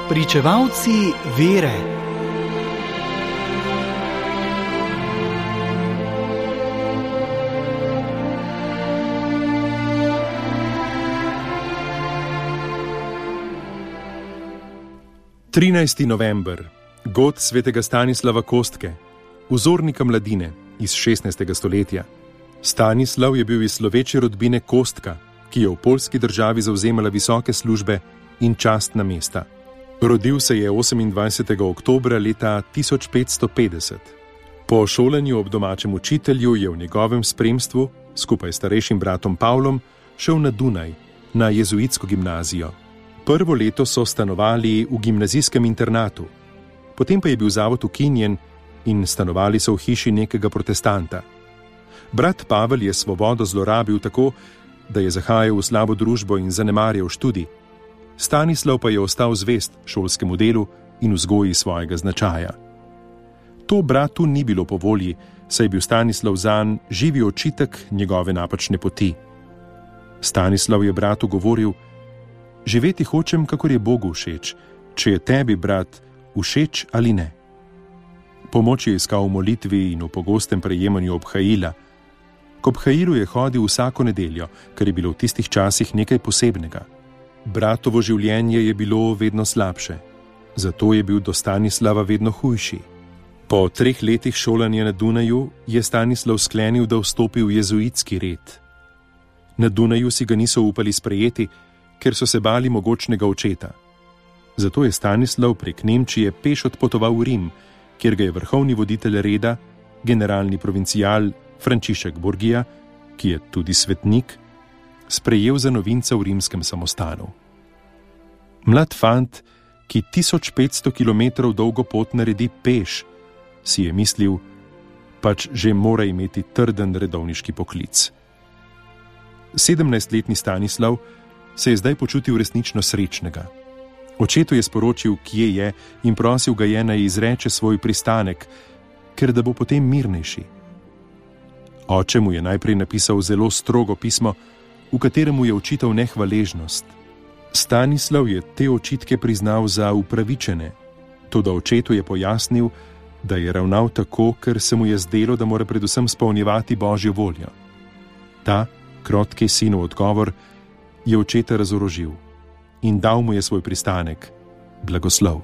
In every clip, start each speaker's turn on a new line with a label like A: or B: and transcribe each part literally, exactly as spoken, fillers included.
A: Pričevalci vere.
B: trinajsti november, god svetega Stanislava Kostke, vzornika mladine iz šestnajstega stoletja. Stanislav je bil iz sloveče rodbine Kostka, ki je v poljski državi zavzemala visoke službe in častna mesta. Rodil se je osemindvajsetega oktobra leta tisoč petsto petdeset. Po šolanju ob domačem učitelju je v njegovem spremstvu, skupaj s starejšim bratom Pavlom, šel na Dunaj, na jezuitsko gimnazijo. Prvo leto so stanovali v gimnazijskem internatu, potem pa je bil zavod ukinjen in stanovali so v hiši nekega protestanta. Brat Pavel je svobodo zlorabil tako, da je zahajal v slabo družbo in zanemarjal študij. Stanislav pa je ostal zvest šolskemu delu in vzgoji svojega značaja. To bratu ni bilo po volji, saj je bil Stanislav zanj živi očitek njegove napačne poti. Stanislav je bratu govoril: živeti hočem, kakor je Bogu všeč, če je tebi, brat, všeč ali ne. Pomoč je iskal v molitvi in v pogostem prejemanju obhajila. K obhajilu je hodil vsako nedeljo, kar je bilo v tistih časih nekaj posebnega. Bratovo življenje je bilo vedno slabše, zato je bil do Stanislava vedno hujši. Po treh letih šolanja na Dunaju je Stanislav sklenil, da vstopi v jezuitski red. Na Dunaju si ga niso upali sprejeti, ker so se bali mogočnega očeta. Zato je Stanislav prek Nemčije peš odpotoval v Rim, kjer ga je vrhovni voditelj reda, generalni provincial Frančišek Borgia, ki je tudi svetnik, sprejel za novinca v rimskem samostanu. Mlad fant, ki tisoč petsto kilometrov dolgo pot naredi peš, si je mislil, pač že mora imeti trden redovniški poklic. Sedemnajstletni Stanislav se je zdaj počutil resnično srečnega. Očetu je sporočil, kje je, in prosil ga je, naj izreče svoj pristanek, ker da bo potem mirnejši. Oče mu je najprej napisal zelo strogo pismo, v katerem je očital nehvaležnost. Stanislav je te očitke priznal za upravičene, toda očetu je pojasnil, da je ravnal tako, ker se mu je zdelo, da mora predvsem spolnjevati Božjo voljo. Ta, krotki sinov odgovor, je očeta razorožil in dal mu je svoj pristanek, blagoslov.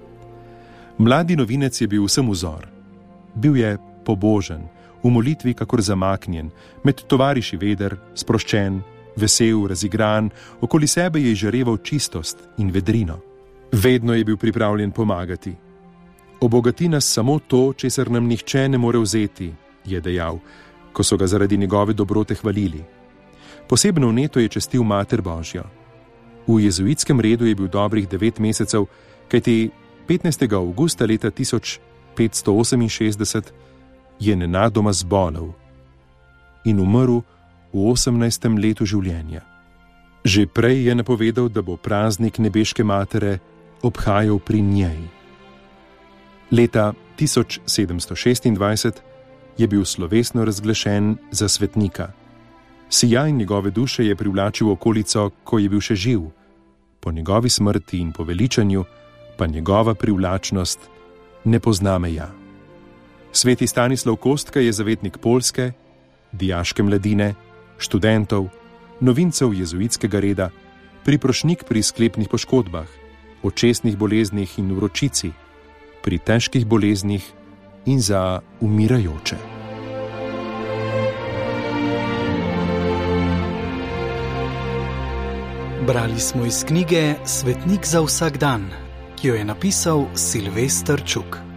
B: Mladi novinec je bil vsem vzor. Bil je pobožen, v molitvi kakor zamaknjen, med tovariši veder, sproščen, vesel, razigran, okoli sebe je izžareval čistost in vedrino. Vedno je bil pripravljen pomagati. Obogati nas samo to, česar nam nihče ne more vzeti, je dejal, ko so ga zaradi njegove dobrote hvalili. Posebno vneto je častil Mater Božjo. V jezuitskem redu je bil dobrih devet mesecev, kajti petnajstega avgusta leta tisoč petsto oseminšestdeset je nenadoma zbolel in umrl v osemnajstem letu življenja. Že prej je napovedal, da bo praznik nebeške matere obhajal pri njej. Leta tisoč sedemsto šestindvajset je bil slovesno razglašen za svetnika. Sijaj njegove duše je privlačil v okolico, ko je bil še živ. Po njegovi smrti in poveličanju pa njegova privlačnost ne pozna meja. Sveti Stanislav Kostka je zavetnik Poljske, dijaške mladine, študentov, novincev jezuitskega reda, priprošnik pri sklepnih poškodbah, očesnih boleznih in vročici, pri težkih boleznih in za umirajoče.
A: Brali smo iz knjige Svetnik za vsak dan, ki jo je napisal Silvester Čuk.